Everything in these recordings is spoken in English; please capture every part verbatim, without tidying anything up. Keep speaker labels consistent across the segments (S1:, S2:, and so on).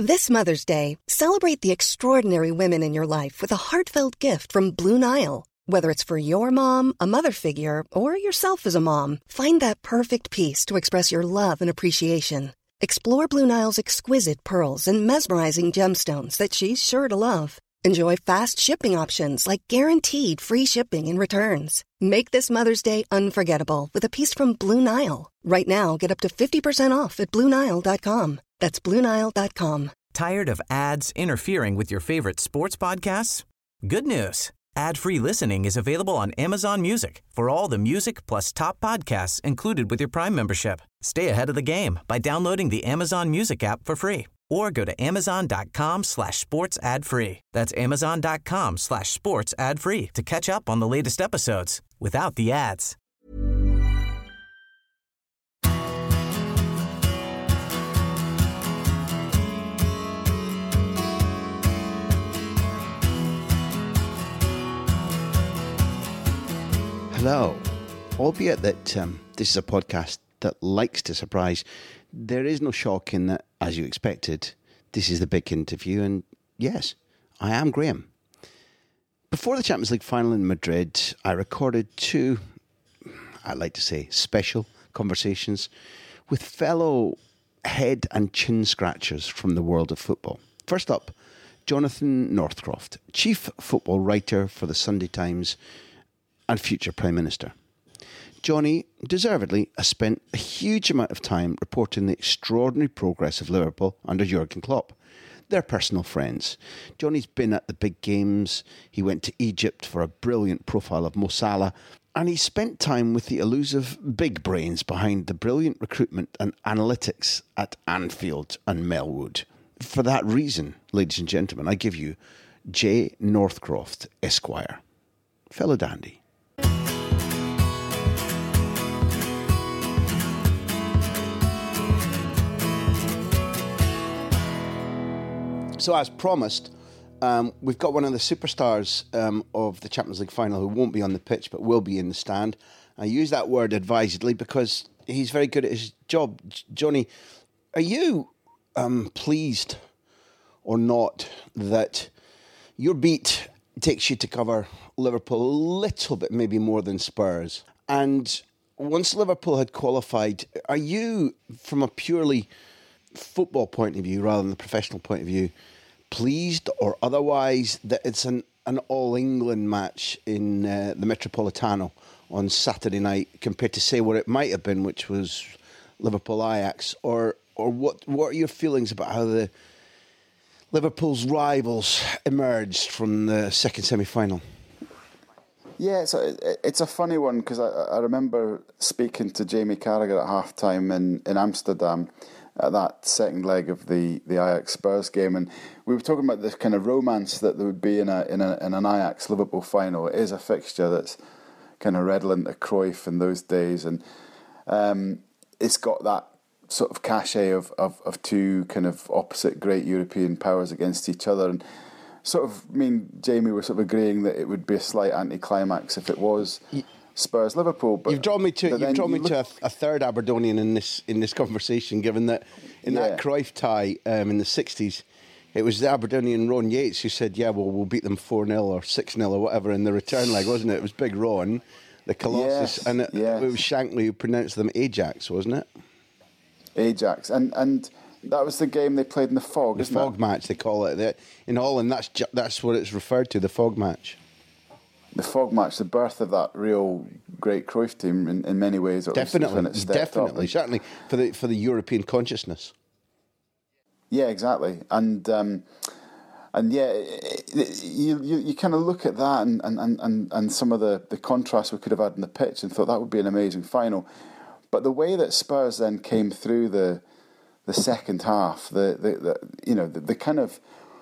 S1: This Mother's Day, celebrate the extraordinary women in your life with a heartfelt gift from Blue Nile. Whether it's for your mom, a mother figure, or yourself as a mom, find that perfect piece to express your love and appreciation. Explore Blue Nile's exquisite pearls and mesmerizing gemstones that she's sure to love. Enjoy fast shipping options like guaranteed free shipping and returns. Make this Mother's Day unforgettable with a piece from Blue Nile. Right now, get up to fifty percent off at Blue Nile dot com. That's Blue Nile dot com.
S2: Tired of ads interfering with your favorite sports podcasts? Good news. Ad-free listening is available on Amazon Music for all the music plus top podcasts included with your Prime membership. Stay ahead of the game by downloading the Amazon Music app for free or go to amazon.com slash sports ad free. That's amazon.com slash sports ad free to catch up on the latest episodes without the ads.
S3: Hello. Albeit that um, this is a podcast that likes to surprise, there is no shock in that, as you expected, this is the big interview, and yes, I am Graham. Before the Champions League final in Madrid, I recorded two, I'd like to say, special conversations with fellow head and chin scratchers from the world of football. First up, Jonathan Northcroft, chief football writer for the Sunday Times and future Prime Minister. Johnny, deservedly, has spent a huge amount of time reporting the extraordinary progress of Liverpool under Jurgen Klopp. They're personal friends. Johnny's been at the big games, he went to Egypt for a brilliant profile of Mo Salah, and he spent time with the elusive big brains behind the brilliant recruitment and analytics at Anfield and Melwood. For that reason, ladies and gentlemen, I give you J. Northcroft, Esquire. Fellow dandy. So as promised, um, we've got one of the superstars um, of the Champions League final who won't be on the pitch but will be in the stand. I use that word advisedly because he's very good at his job. J- Johnny, are you um, pleased or not that your beat takes you to cover Liverpool a little bit, maybe more than Spurs? And once Liverpool had qualified, are you, from a purely football point of view rather than the professional point of view, pleased or otherwise that it's an, an all-England match in uh, the Metropolitano on Saturday night compared to, say, what it might have been, which was Liverpool-Ajax? Or or what, what are your feelings about how the Liverpool's rivals emerged from the second semi-final?
S4: Yeah, it's a, it's a funny one because I, I remember speaking to Jamie Carragher at half-time in, in Amsterdam at that second leg of the, the Ajax Spurs game, and we were talking about this kind of romance that there would be in a in a in an Ajax Liverpool final. It is a fixture that's kind of redolent of Cruyff in those days, and um, it's got that sort of cachet of, of, of two kind of opposite great European powers against each other, and sort of me and Jamie were sort of agreeing that it would be a slight anticlimax if it was Spurs Liverpool. But
S3: you've drawn me to you've drawn me
S4: look,
S3: to a, a third Aberdonian in this in this conversation, given that in
S4: yeah.
S3: that Cruyff tie um, in the sixties, it was the Aberdonian Ron Yates who said, "Yeah, well, we'll beat them four nil or six nil or whatever in the return leg, wasn't it?" It was Big Ron, the Colossus,
S4: yes,
S3: and it,
S4: yes.
S3: it was Shankly who pronounced them Ajax, wasn't it?
S4: Ajax, and and that was the game they played in the fog.
S3: The
S4: isn't
S3: fog
S4: it?
S3: match, they call it. They, in Holland, that's ju- that's what it's referred to, the fog match.
S4: The fog match, the birth of that real great Cruyff team in, in many ways. Or
S3: Definitely,
S4: when it stepped
S3: definitely,
S4: up.
S3: certainly for the for the European consciousness.
S4: Yeah, exactly, and um, and yeah, it, it, you you, you kind of look at that and, and, and, and some of the, the contrasts we could have had in the pitch and thought that would be an amazing final, but the way that Spurs then came through the the second half, the the, the you know the, the kind of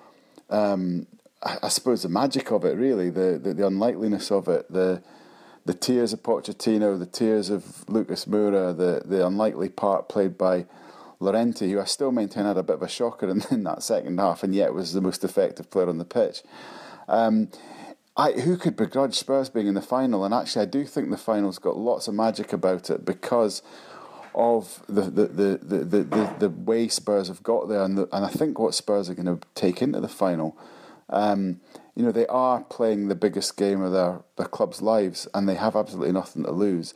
S4: um, I, I suppose the magic of it, really, the, the the unlikeliness of it, the the tears of Pochettino, the tears of Lucas Moura, the the unlikely part played by Llorente, who I still maintain had a bit of a shocker in, in that second half, and yet was the most effective player on the pitch. Um, I, who could begrudge Spurs being in the final? And actually, I do think the final's got lots of magic about it because of the the, the, the, the, the, the way Spurs have got there, and the, and I think what Spurs are going to take into the final. Um, you know, they are playing the biggest game of their, their club's lives, and they have absolutely nothing to lose.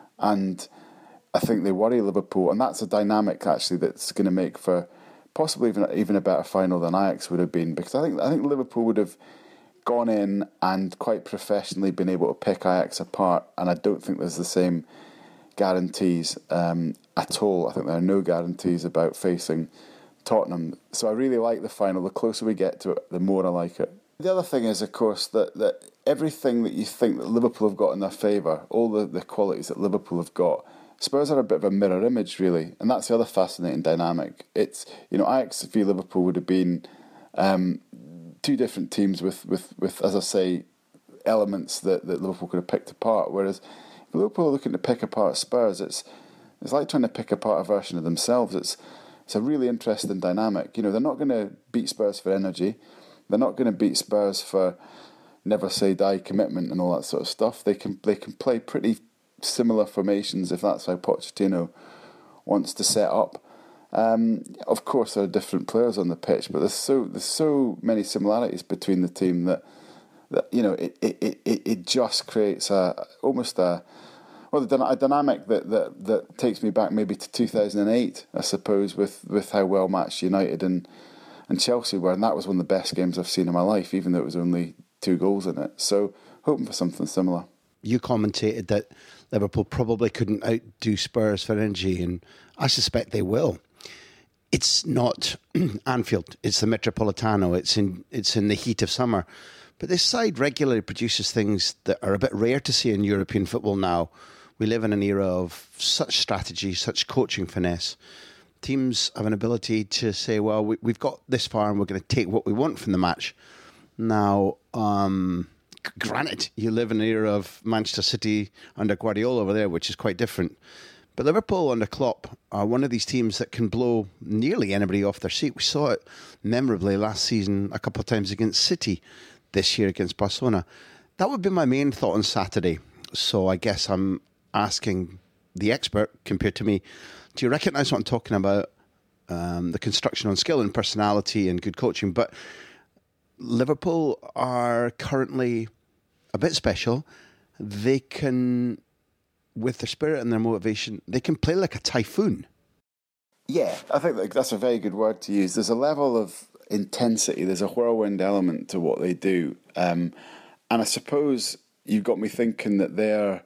S4: And I think they worry Liverpool, and that's a dynamic actually that's going to make for possibly even even a better final than Ajax would have been, because I think I think Liverpool would have gone in and quite professionally been able to pick Ajax apart, and I don't think there's the same guarantees um, at all. I think there are no guarantees about facing Tottenham. So I really like the final. The closer we get to it, the more I like it. The other thing is, of course, that, that everything that you think that Liverpool have got in their favour, all the, the qualities that Liverpool have got, Spurs are a bit of a mirror image, really, and that's the other fascinating dynamic. It's, you know, Ajax v Liverpool would have been um, two different teams with, with, with, as I say, elements that, that Liverpool could have picked apart. Whereas if Liverpool are looking to pick apart Spurs, it's it's like trying to pick apart a version of themselves. It's it's a really interesting dynamic. You know, they're not going to beat Spurs for energy. They're not going to beat Spurs for never say die commitment and all that sort of stuff. They can they can play pretty similar formations if that's how Pochettino wants to set up. Um, of course, there are different players on the pitch, but there's so there's so many similarities between the team that that you know it it, it, it just creates a almost a well a dynamic that, that, that takes me back maybe to two thousand eight, I suppose, with, with how well matched United and and Chelsea were, and that was one of the best games I've seen in my life, even though it was only two goals in it. So hoping for something similar.
S3: You commentated that Liverpool probably couldn't outdo Spurs for energy, and I suspect they will. It's not Anfield, it's the Metropolitano, it's in it's in the heat of summer. But this side regularly produces things that are a bit rare to see in European football now. We live in an era of such strategy, such coaching finesse. Teams have an ability to say, well, we, we've got this far and we're going to take what we want from the match. Now, um, granted, you live in an era of Manchester City under Guardiola over there, which is quite different. But Liverpool under Klopp are one of these teams that can blow nearly anybody off their seat. We saw it memorably last season a couple of times against City, this year against Barcelona. That would be my main thought on Saturday. So I guess I'm asking the expert compared to me, do you recognise what I'm talking about? Um, the construction on skill and personality and good coaching. But Liverpool are currently a bit special. They can, with their spirit and their motivation, they can play like a typhoon.
S4: Yeah, I think that's a very good word to use. There's a level of intensity, there's a whirlwind element to what they do. Um, and I suppose you've got me thinking that they're,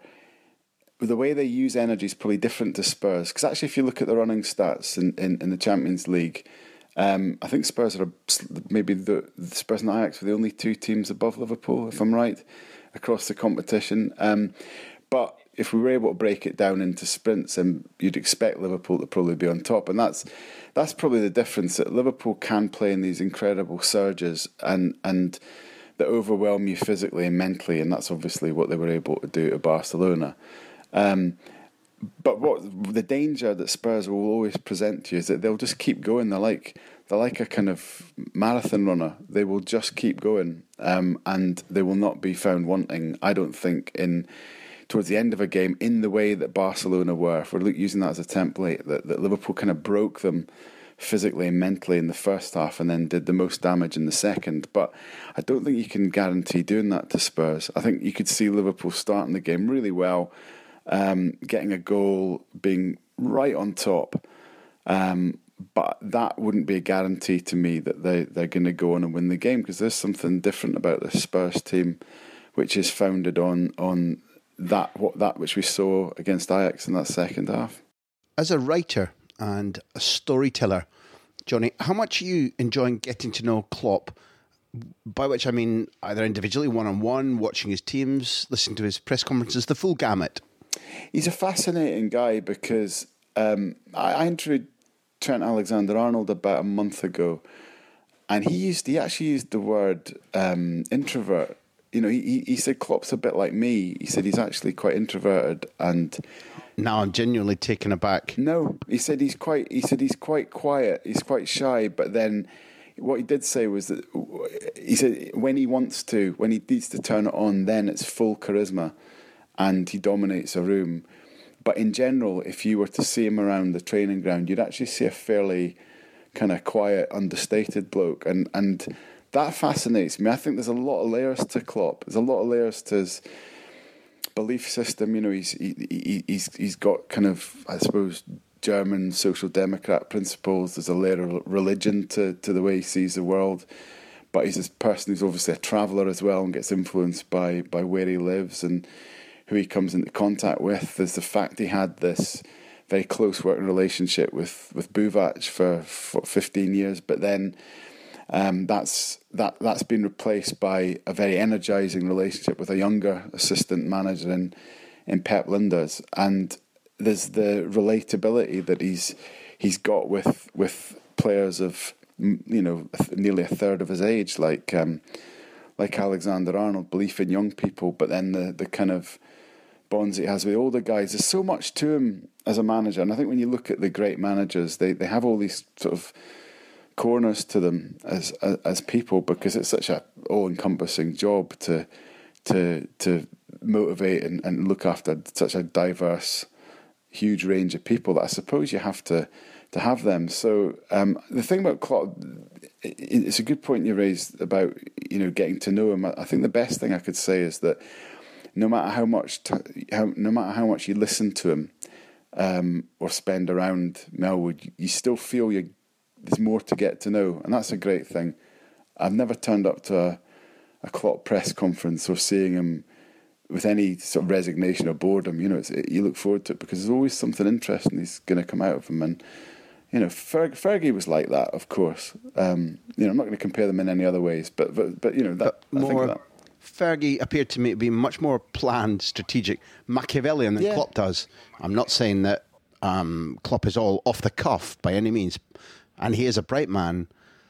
S4: the way they use energy is probably different to Spurs. Because actually, if you look at the running stats in, in, in the Champions League, um, I think Spurs are a, maybe the, the Spurs and Ajax are the only two teams above Liverpool, if I'm right, across the competition. Um, but if we were able to break it down into sprints, then you'd expect Liverpool to probably be on top. And that's that's probably the difference, that Liverpool can play in these incredible surges and and that overwhelm you physically and mentally, and that's obviously what they were able to do at Barcelona. Um, but what the danger that Spurs will always present to you is that they'll just keep going. They're like they're like a kind of marathon runner. They will just keep going, um, and they will not be found wanting, I don't think, in towards the end of a game in the way that Barcelona were. If we're using that as a template, that, that Liverpool kind of broke them physically and mentally in the first half and then did the most damage in the second. But I don't think you can guarantee doing that to Spurs. I think you could see Liverpool starting the game really well, um, getting a goal, being right on top. Um, but that wouldn't be a guarantee to me that they, they're going to go on and win the game, because there's something different about the Spurs team which is founded on on that what that which we saw against Ajax in that second half.
S3: As a writer and a storyteller, Johnny, how much are you enjoying getting to know Klopp? By which I mean either individually, one-on-one, watching his teams, listening to his press conferences, the full gamut.
S4: He's a fascinating guy because um, I, I interviewed Trent Alexander-Arnold about a month ago, and he used he actually used the word um, introvert. You know, he he said Klopp's a bit like me. He said he's actually quite introverted, and
S3: now I'm genuinely taken aback.
S4: No, he said he's quite. He said he's quite quiet. He's quite shy. But then, what he did say was that he said when he wants to, when he needs to turn it on, then it's full charisma, and he dominates a room. But in general, if you were to see him around the training ground, you'd actually see a fairly kind of quiet, understated bloke. And, and that fascinates me. I think there's a lot of layers to Klopp. There's a lot of layers to his belief system. You know, he's he, he, he's he's got kind of, I suppose, German social democrat principles. There's a layer of religion to, to the way he sees the world. But he's this person who's obviously a traveller as well and gets influenced by, by where he lives and who he comes into contact with. There's the fact he had this very close working relationship with, with Buvac for, for fifteen years, but then um, that's that that's been replaced by a very energising relationship with a younger assistant manager in, in Pep Lijnders. And there's the relatability that he's he's got with with players of, you know, nearly a third of his age, like um, like Alexander Arnold, belief in young people, but then the, the kind of bonds he has with older guys. There's so much to him as a manager, and I think when you look at the great managers, they, they have all these sort of corners to them as as, as people, because it's such a all-encompassing job to to to motivate and, and look after such a diverse, huge range of people that I suppose you have to to have them. So um, the thing about Klopp, it's a good point you raised about, you know, getting to know him. I think the best thing I could say is that no matter how much, t- how, no matter how much you listen to him um, or spend around Melwood, you still feel you there's more to get to know, and that's a great thing. I've never turned up to a, a Klopp press conference or seeing him with any sort of resignation or boredom. You know, it's, it, you look forward to it because there's always something interesting that's going to come out of him. And you know, Ferg, Fergie was like that, of course. Um, you know, I'm not going to compare them in any other ways, but but, but you know, that,
S3: but more,
S4: I think that.
S3: Fergie appeared to me to be much more planned, strategic, Machiavellian than
S4: yeah.
S3: Klopp does. I'm not saying that um, Klopp is all off the cuff by any means, and he is a bright man.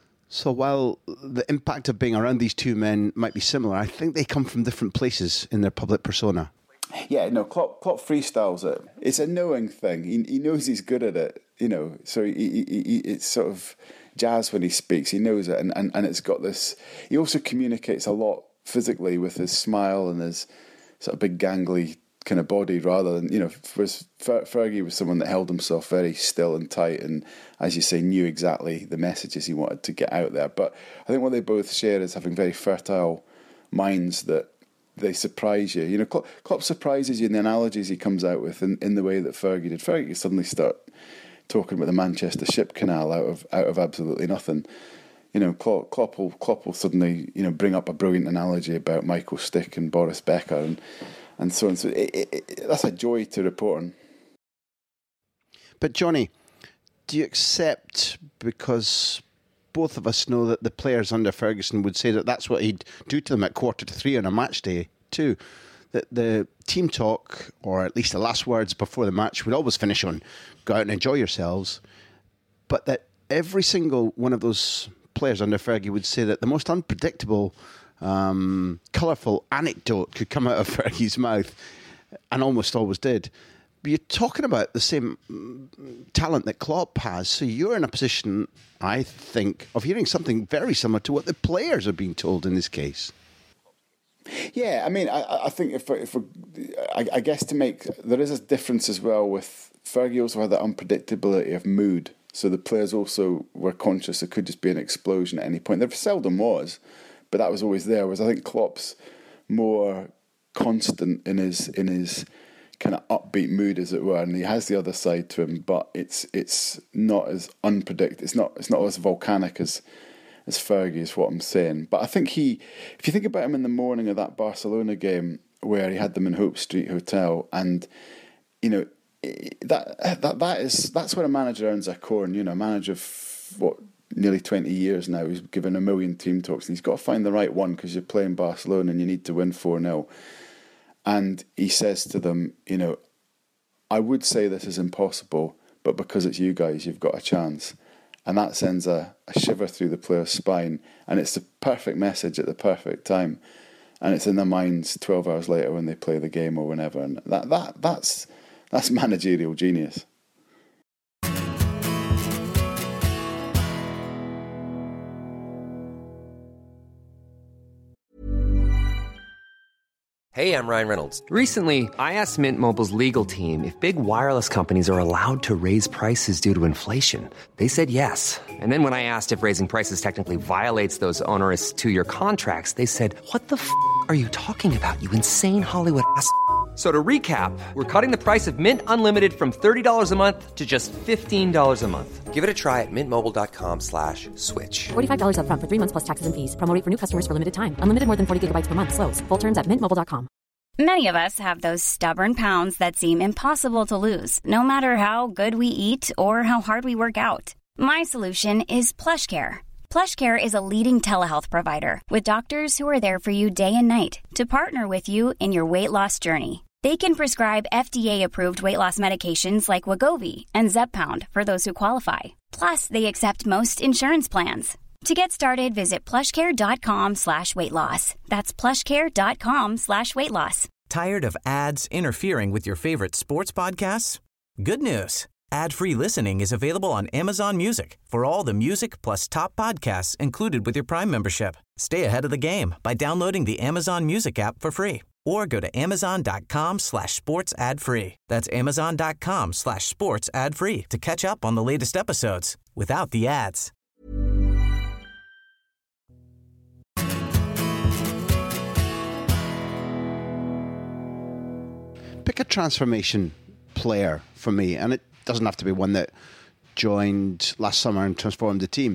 S3: So while the impact of being around these two men might be similar, I think they come from different places in their public persona.
S4: Yeah, no, Klopp, Klopp freestyles it. It's a knowing thing. He, he knows he's good at it, you know. So he, he, he, it's sort of jazz when he speaks. He knows it, and, and, and it's got this. He also communicates a lot physically with his smile and his sort of big gangly kind of body, rather than, you know, whereas Fer- Fergie was someone that held himself very still and tight, and as you say, knew exactly the messages he wanted to get out there. But I think what they both share is having very fertile minds that they surprise you. You know, Klopp, Klopp surprises you in the analogies he comes out with in, in the way that Fergie did. Fergie could suddenly start talking about the Manchester Ship Canal out of out of absolutely nothing. You know, Klopp, Klopp, will, Klopp will suddenly, you know, bring up a brilliant analogy about Michael Stick and Boris Becker and, and so on. So it, it, it, that's a joy to report on.
S3: But Johnny, do you accept, because both of us know that the players under Ferguson would say that that's what he'd do to them at quarter to three on a match day too, that the team talk, or at least the last words before the match, would always finish on go out and enjoy yourselves, but that every single one of those players under Fergie would say that the most unpredictable, um, colourful anecdote could come out of Fergie's mouth, and almost always did. But you're talking about the same talent that Klopp has, so you're in a position, I think, of hearing something very similar to what the players are being told in this case.
S4: Yeah, I mean, I, I think if, if I, I guess to make, there is a difference as well with Fergie also had that unpredictability of mood. So the players also were conscious it could just be an explosion at any point. There seldom was, but that was always there. Whereas I think Klopp's more constant in his in his kind of upbeat mood, as it were, and he has the other side to him, but it's it's not as unpredictable. It's not it's not as volcanic as as Fergie is what I'm saying. But I think he, if you think about him in the morning of that Barcelona game where he had them in Hope Street Hotel, and you know. That that that is that's where a manager earns a corn. You know, a manager of what nearly twenty years now. He's given a million team talks, and he's got to find the right one because you're playing Barcelona and you need to win four nil. And he says to them, you know, I would say this is impossible, but because it's you guys, you've got a chance. And that sends a, a shiver through the player's spine, and it's the perfect message at the perfect time. And it's in their minds twelve hours later when they play the game or whenever. And that that that's. That's managerial genius.
S5: Hey, I'm Ryan Reynolds.
S6: Recently, I asked Mint Mobile's legal team if big wireless companies are allowed to raise prices due to inflation. They said yes. And then when I asked if raising prices technically violates those onerous two-year contracts, they said, what the f*** are you talking about, you insane Hollywood ass f- So to recap, we're cutting the price of Mint Unlimited from thirty dollars a month to just fifteen dollars a month.
S5: Give it a try at mintmobile.com slash switch.
S7: forty-five dollars up front for three months plus taxes and fees. Promo rate for new customers for limited time. Unlimited more than forty gigabytes per month. Slows full terms at mint mobile dot com.
S8: Many of us have those stubborn pounds that seem impossible to lose, no matter how good we eat or how hard we work out. My solution is PlushCare. PlushCare is a leading telehealth provider with doctors who are there for you day and night to partner with you in your weight loss journey. They can prescribe F D A-approved weight loss medications like Wegovy and Zepbound for those who qualify. Plus, they accept most insurance plans. To get started, visit plushcare.com slash weight loss. That's plushcare.com slash weight loss.
S2: Tired of ads interfering with your favorite sports podcasts? Good news. Ad-free listening is available on Amazon Music for all the music plus top podcasts included with your Prime membership. Stay ahead of the game by downloading the Amazon Music app for free or go to amazon.com slash sports ad free. That's amazon.com slash sports ad free to catch up on the latest episodes without the ads.
S3: Pick a transformation player for me, and it doesn't have to be one that joined last summer and transformed the team.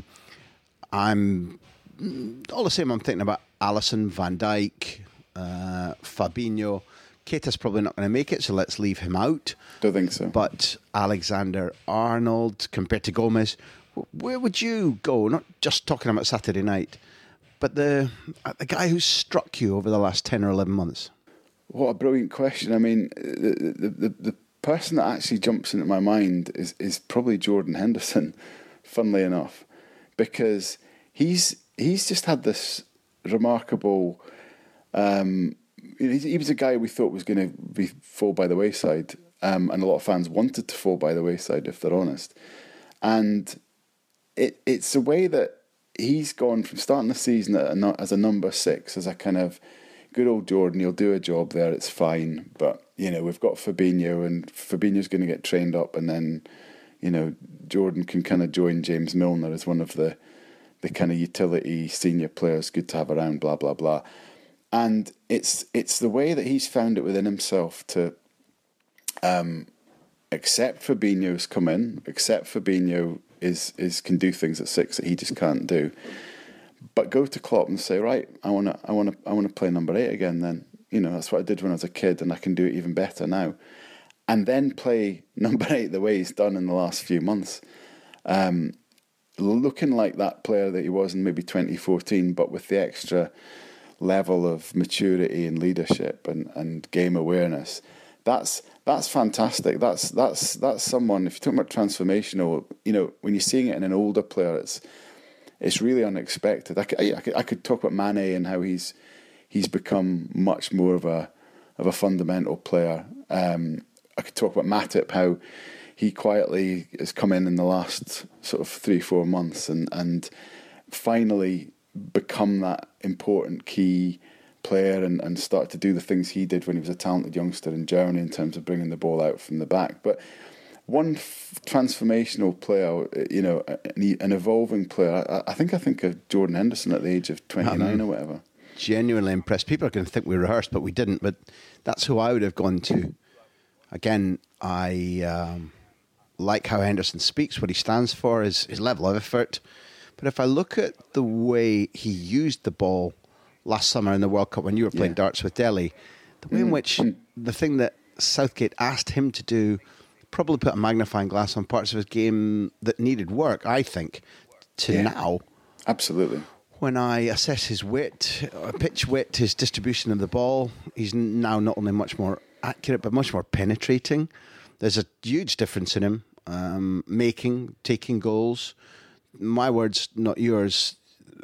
S3: I'm all the same. I'm thinking about Alisson, Van Dijk, uh, Fabinho. Keita's probably not going to make it, so let's leave him out.
S4: Don't think so.
S3: But Alexander-Arnold compared to Gomez, where would you go? Not just talking about Saturday night, but the the guy who struck you over the last ten or eleven months.
S4: What a brilliant question. I mean, the the, the, the person that actually jumps into my mind is, is probably Jordan Henderson, funnily enough, because he's he's just had this remarkable... Um, he was a guy we thought was going to be fall by the wayside, um, and a lot of fans wanted to fall by the wayside, if they're honest. And it it's the way that he's gone from starting the season at a, as a number six, as a kind of good old Jordan, he'll do a job there, it's fine. But, you know, we've got Fabinho, and Fabinho's going to get trained up, and then, you know, Jordan can kind of join James Milner as one of the, the kind of utility senior players, good to have around, blah, blah, blah. And it's it's the way that he's found it within himself to um, accept Fabinho's come in, accept Fabinho is is can do things at six that he just can't do, but go to Klopp and say, right, I want to I want to I want to play number eight again. Then, you know, that's what I did when I was a kid, and I can do it even better now. And then play number eight the way he's done in the last few months, um, looking like that player that he was in maybe twenty fourteen, but with the extra level of maturity and leadership and, and game awareness. That's that's fantastic. That's that's that's someone. If you're talking about transformational, you know, when you're seeing it in an older player, it's it's really unexpected. I could, I could, I could talk about Mane and how he's he's become much more of a of a fundamental player. Um, I could talk about Matip, how he quietly has come in in the last sort of three four months and and finally become that important key player and, and start to do the things he did when he was a talented youngster in Germany in terms of bringing the ball out from the back. But one f- transformational player, you know, an, an evolving player, I, I think I think of Jordan Henderson at the age of twenty-nine um, or whatever.
S3: Genuinely impressed. People are going to think we rehearsed, but we didn't. But that's who I would have gone to. Again, I um, like how Henderson speaks, what he stands for, his, his level of effort. But if I look at the way he used the ball last summer in the World Cup when you were playing yeah. darts with Delhi, the way mm. in which the thing that Southgate asked him to do probably put a magnifying glass on parts of his game that needed work, I think, to yeah. now.
S4: Absolutely.
S3: When I assess his wit, pitch wit, his distribution of the ball, he's now not only much more accurate, but much more penetrating. There's a huge difference in him, um, making, taking goals. My words, not yours.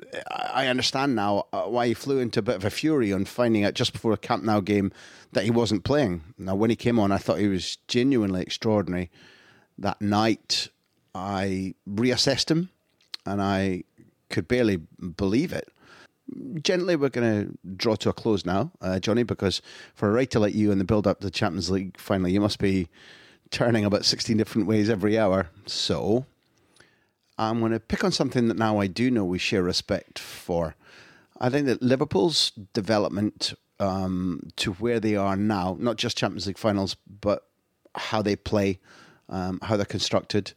S3: I understand now why he flew into a bit of a fury on finding out just before a Camp Nou game that he wasn't playing. Now, when he came on, I thought he was genuinely extraordinary. That night, I reassessed him, and I could barely believe it. gently, we're going to draw to a close now, uh, Johnny, because for a writer like you in the build-up to the Champions League, finally, you must be turning about sixteen different ways every hour. So I'm going to pick on something that now I do know we share respect for. I think that Liverpool's development um, to where they are now, not just Champions League finals, but how they play, um, how they're constructed.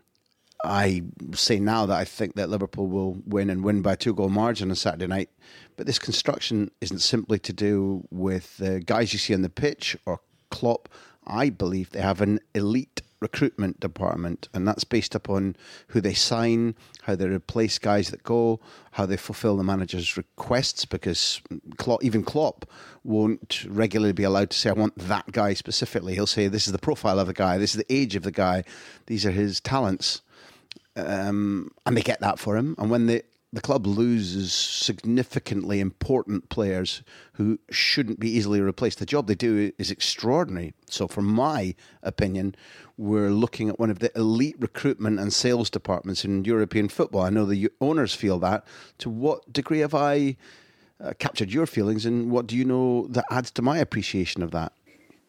S3: I say now that I think that Liverpool will win and win by a two-goal margin on Saturday night. But this construction isn't simply to do with the guys you see on the pitch or Klopp. I believe they have an elite recruitment department, and that's based upon who they sign, how they replace guys that go, how they fulfill the manager's requests, because Klopp, even Klopp won't regularly be allowed to say, I want that guy specifically. He'll say, this is the profile of the guy, this is the age of the guy, these are his talents. Um, and they get that for him. And when the, the club loses significantly important players who shouldn't be easily replaced, the job they do is extraordinary. So from my opinion, we're looking at one of the elite recruitment and sales departments in European football. I know the owners feel that. To what degree have I uh, captured your feelings, and what do you know that adds to my appreciation of that?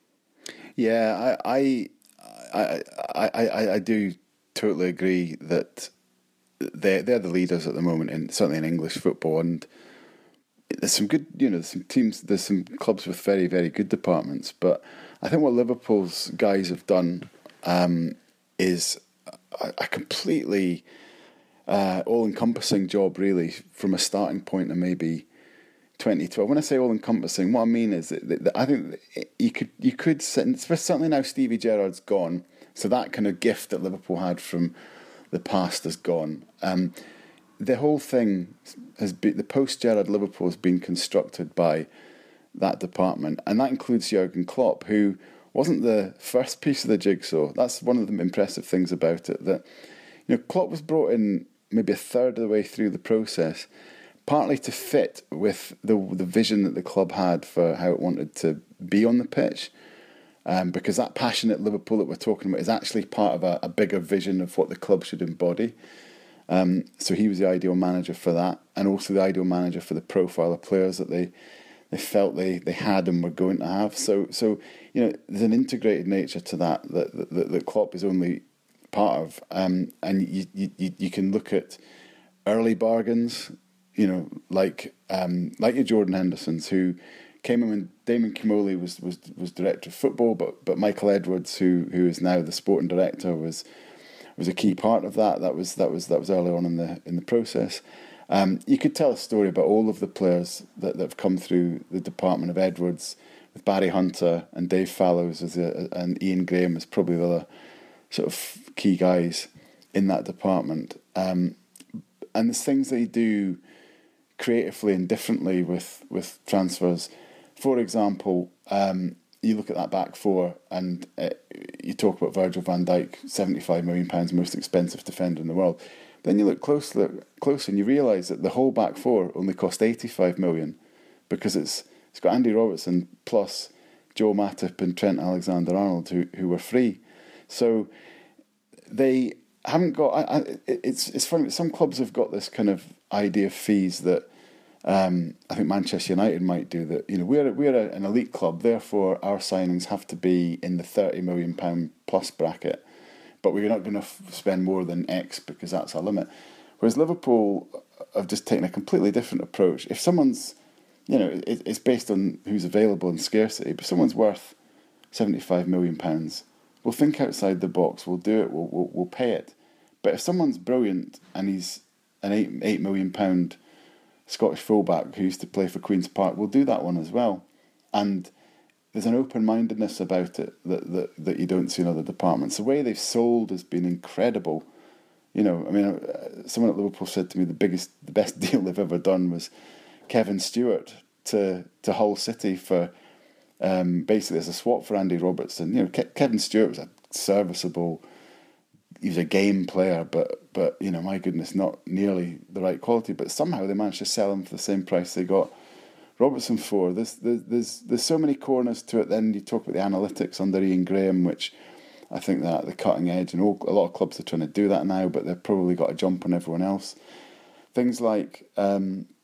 S4: Yeah, I I I I, I do totally agree that they're, they're the leaders at the moment, in certainly in English football, and there's some good, you know, there's some teams, there's some clubs with very, very good departments, but I think what Liverpool's guys have done um, is a, a completely uh, all-encompassing job, really, from a starting point of maybe twenty twelve. When I say all-encompassing, what I mean is that, that, that I think you could, you could, certainly now Stevie Gerrard's gone, so that kind of gift that Liverpool had from the past is gone. Um, the whole thing has been, the post-Gerrard Liverpool has been constructed by that department, and that includes Jurgen Klopp, who wasn't the first piece of the jigsaw. That's one of the impressive things about it, that, you know, Klopp was brought in maybe a third of the way through the process, partly to fit with the the vision that the club had for how it wanted to be on the pitch. Um, because that passionate Liverpool that we're talking about is actually part of a, a bigger vision of what the club should embody. Um, so he was the ideal manager for that, and also the ideal manager for the profile of players that they they felt they, they had and were going to have. So so you know, there's an integrated nature to that that that, that Klopp is only part of, um, and you, you you can look at early bargains, you know, like um, like your Jordan Hendersons, who came in when Damon Kimoli was, was was director of football, but but Michael Edwards, who who is now the sporting director, was was a key part of that. That was that was that was early on in the in the process. Um, you could tell a story about all of the players that, that have come through the department of Edwards, with Barry Hunter and Dave Fallows as a, and Ian Graham as probably the other sort of key guys in that department. Um, and there's things they do creatively and differently with with transfers. For example, um, you look at that back four and uh, you talk about Virgil van Dijk, seventy-five million pounds, most expensive defender in the world. Then you look closer, closer and you realise that the whole back four only cost eighty-five million pounds, because it's it's got Andy Robertson plus Joe Matip and Trent Alexander-Arnold who who were free. So they haven't got. I, I, it's it's funny, but some clubs have got this kind of idea of fees that. Um, I think Manchester United might do that. You know, we're we're a, an elite club, therefore our signings have to be in the thirty million pound plus bracket, but we're not going to f- spend more than X because that's our limit. Whereas Liverpool have just taken a completely different approach. If someone's, you know, it, it's based on who's available and scarcity. But if someone's worth seventy-five million pounds, we'll think outside the box. We'll do it. We'll we'll, we'll pay it. But if someone's brilliant and he's an eight eight million pound Scottish fullback who used to play for Queen's Park, we'll do that one as well. And there's an open-mindedness about it that, that, that you don't see in other departments. The way they've sold has been incredible. You know, I mean, someone at Liverpool said to me the biggest, the best deal they've ever done was Kevin Stewart to to Hull City for um, basically as a swap for Andy Robertson. You know, Ke- Kevin Stewart was a serviceable. He was a game player, but, but you know, my goodness, not nearly the right quality. But somehow they managed to sell him for the same price they got Robertson for. There's there's there's, there's so many corners to it. Then you talk about the analytics under Ian Graham, which I think that the cutting edge, and all, a lot of clubs are trying to do that now, but they've probably got a jump on everyone else. Things like um,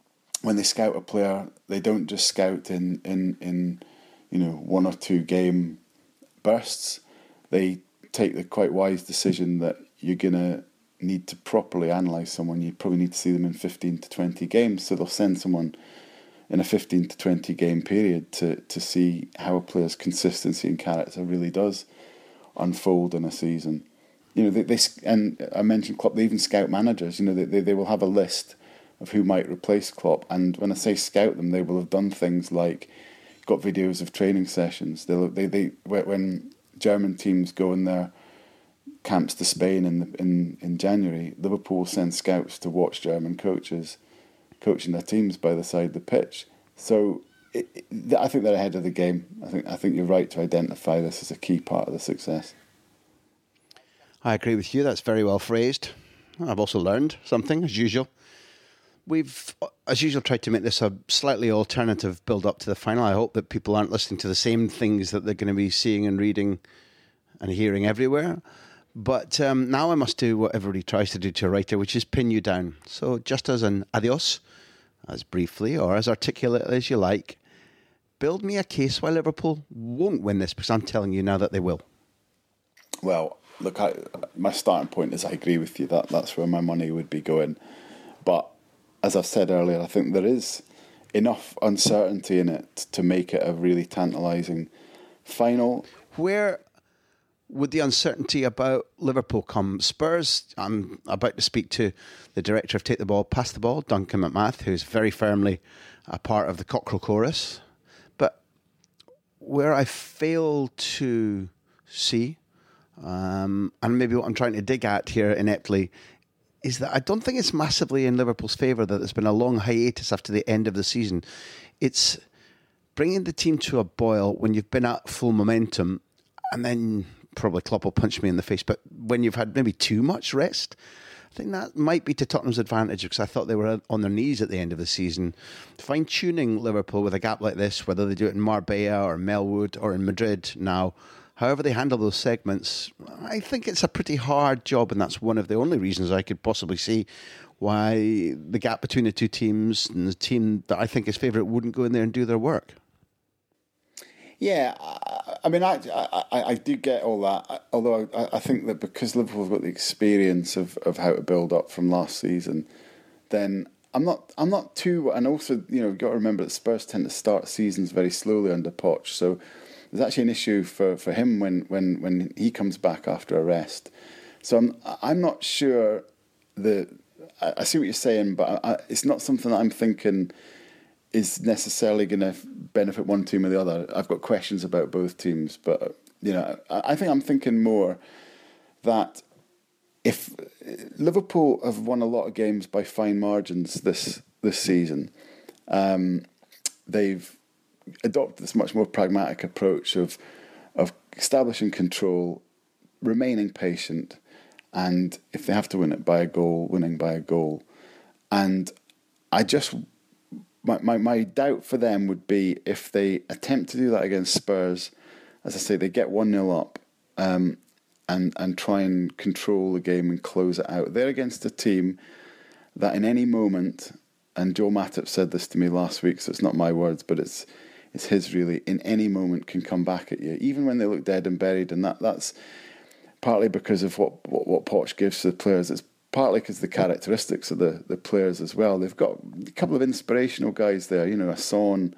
S4: when they scout a player, they don't just scout in, in, in you know, one or two game bursts. They take the quite wise decision that you're going to need to properly analyse someone. You probably need to see them in fifteen to twenty games. So they'll send someone in a fifteen to twenty game period to, to see how a player's consistency and character really does unfold in a season. You know, they, they and I mentioned Klopp, they even scout managers. You know, they, they, they will have a list of who might replace Klopp. And when I say scout them, they will have done things like got videos of training sessions. They'll, they they when German teams go in their camps to Spain in the, in in January, Liverpool send scouts to watch German coaches coaching their teams by the side of the pitch. So it, it, I think they're ahead of the game. I think I think you're right to identify this as a key part of the success.
S3: I agree with you. That's very well phrased. I've also learned something, as usual. We've, as usual, tried to make this a slightly alternative build-up to the final. I hope that people aren't listening to the same things that they're going to be seeing and reading and hearing everywhere. But um, now I must do what everybody tries to do to a writer, which is pin you down. So just as an adios, as briefly or as articulate as you like, build me a case why Liverpool won't win this, because I'm telling you now that they will.
S4: Well, look, I, my starting point is I agree with you. That That's where my money would be going. But as I've said earlier, I think there is enough uncertainty in it to make it a really tantalising final.
S3: Where would the uncertainty about Liverpool come? Spurs, I'm about to speak to the director of Take the Ball, Pass the Ball, Duncan McMath, who's very firmly a part of the Cockerel Chorus. But where I fail to see, um, and maybe what I'm trying to dig at here ineptly, is that I don't think it's massively in Liverpool's favour that there's been a long hiatus after the end of the season. It's bringing the team to a boil when you've been at full momentum, and then probably Klopp will punch me in the face, but when you've had maybe too much rest, I think that might be to Tottenham's advantage, because I thought they were on their knees at the end of the season. Fine-tuning Liverpool with a gap like this, whether they do it in Marbella or Melwood or in Madrid now, however they handle those segments, I think it's a pretty hard job, and that's one of the only reasons I could possibly see why the gap between the two teams and the team that I think is favourite wouldn't go in there and do their work.
S4: Yeah, I, I mean, I, I I do get all that, although I, I think that because Liverpool's got the experience of, of how to build up from last season, then I'm not I'm not too, and also, you know, you've got to remember that Spurs tend to start seasons very slowly under Poch, so there's actually an issue for, for him when, when, when he comes back after a rest. So I'm I'm not sure that, I, I see what you're saying, but I, it's not something that I'm thinking is necessarily going to benefit one team or the other. I've got questions about both teams, but you know, I, I think I'm thinking more that if Liverpool have won a lot of games by fine margins this this season, um, they've adopted this much more pragmatic approach of of establishing control, remaining patient, and if they have to win it by a goal, winning by a goal. And I just My, my my doubt for them would be if they attempt to do that against Spurs, as I say, they get one nil up um, and, and try and control the game and close it out. They're against a team that in any moment, and Joe Matip said this to me last week, so it's not my words, but it's it's his really, in any moment can come back at you, even when they look dead and buried. And that that's partly because of what, what, what Poch gives to the players. It's partly because of the characteristics of the, the players as well. They've got a couple of inspirational guys there, you know, a Son,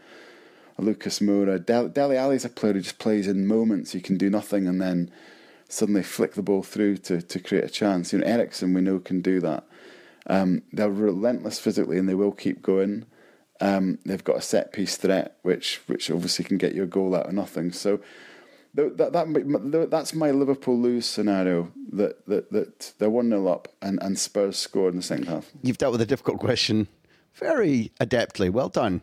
S4: a Lucas Moura. Del- Dele Alli's a player who just plays in moments. You can do nothing and then suddenly flick the ball through to, to create a chance. You know, Eriksen, we know, can do that. Um, they're relentless physically and they will keep going. Um, they've got a set-piece threat, which which obviously can get you a goal out of nothing. So That, that that's my Liverpool lose scenario, that that, that they're one nil up and, and Spurs score in the second half.
S3: You've dealt with a difficult question very adeptly. Well done.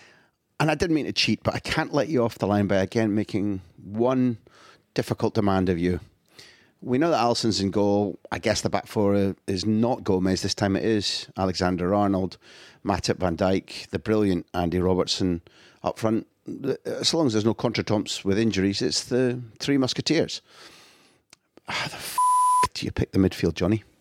S3: And I didn't mean to cheat, but I can't let you off the line by again making one difficult demand of you. We know that Alisson's in goal. I guess the back four is not Gomez. This time it is Alexander-Arnold, Matip, Van Dijk, the brilliant Andy Robertson up front. As long as there's no contretemps with injuries, it's the Three Musketeers. How the f*** do you pick the midfield, Johnny?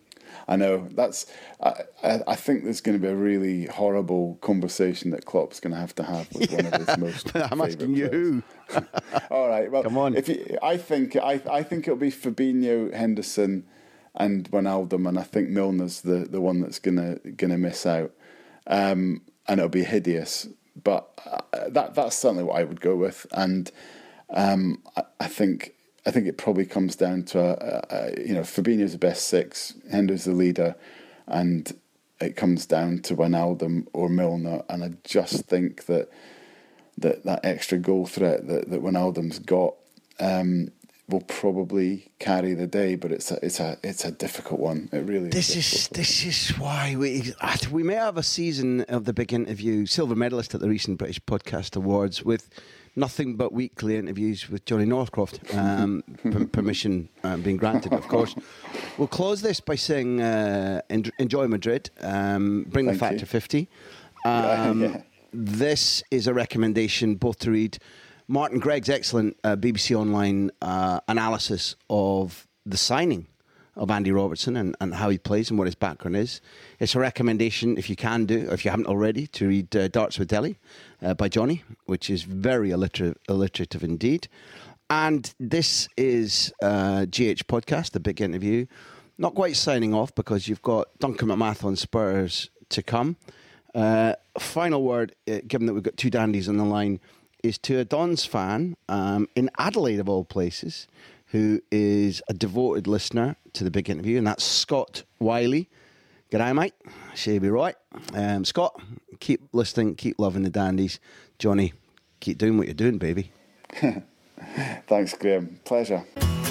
S4: I know that's. I, I, I think there's going to be a really horrible conversation that Klopp's going to have to have with yeah. one of his most.
S3: I'm asking you who.
S4: All right, well,
S3: come on.
S4: If you, I think I I think it'll be Fabinho, Henderson, and Wijnaldum, and I think Milner's the, the one that's gonna gonna miss out, um, and it'll be hideous. But uh, that that's certainly what I would go with, and um, I, I think. I think it probably comes down to, a, a, you know, Fabinho's the best six, Hendo's the leader, and it comes down to Wijnaldum or Milner. And I just think that that, that extra goal threat that, that Wijnaldum's got um, will probably carry the day. But it's a it's a it's a difficult one. It really
S3: this
S4: is.
S3: Is this is why we we may have a season of the Big Interview, silver medalist at the recent British Podcast Awards with. Nothing but weekly interviews with Johnny Northcroft. Um, p- permission um, being granted, of course. We'll close this by saying uh, en- enjoy Madrid. Um, bring
S4: Thank
S3: the factor
S4: you.
S3: fifty. Um,
S4: yeah, yeah.
S3: This is a recommendation both to read Martin Gregg's excellent uh, B B C Online uh, analysis of the signing of Andy Robertson and, and how he plays and what his background is. It's a recommendation, if you can do, or if you haven't already, to read uh, Darts with Delhi uh, by Johnny, which is very alliter- alliterative indeed. And this is uh, G H Podcast, the Big Interview. Not quite signing off because you've got Duncan McMath on Spurs to come. Uh, final word, uh, given that we've got two dandies on the line, is to a Dons fan um, in Adelaide, of all places, who is a devoted listener to the Big Interview, and that's Scott Wiley. G'day, mate. She'll be right. Um, Scott, keep listening, keep loving the dandies. Johnny, keep doing what you're doing, baby.
S4: Thanks, Graham. Pleasure.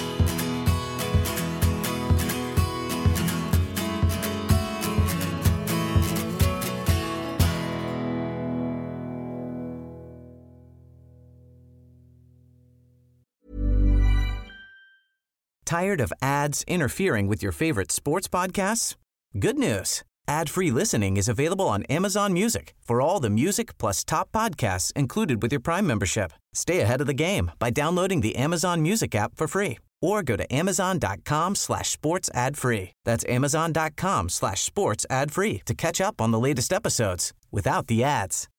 S2: Tired of ads interfering with your favorite sports podcasts? Good news. Ad-free listening is available on Amazon Music for all the music plus top podcasts included with your Prime membership. Stay ahead of the game by downloading the Amazon Music app for free or go to amazon.com slash sports ad free. That's amazon.com slash sports ad free to catch up on the latest episodes without the ads.